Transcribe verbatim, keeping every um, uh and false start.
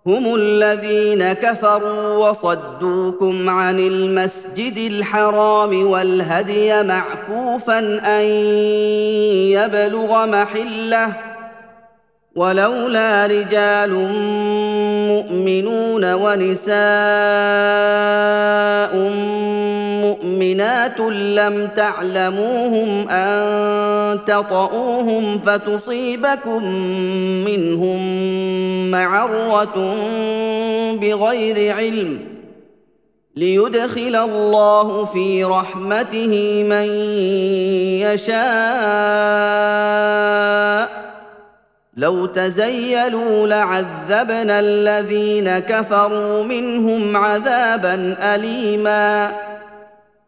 هم الذين كفروا وصدوكم عن المسجد الحرام والهدي معكوفا أن يبلغ محله ولولا رجال مؤمنون ونساء مؤمنات لم تعلموهم أن تطؤوهم فتصيبكم منهم معرة بغير علم ليدخل الله في رحمته من يشاء لو تزيلوا لعذبنا الذين كفروا منهم عذابا أليما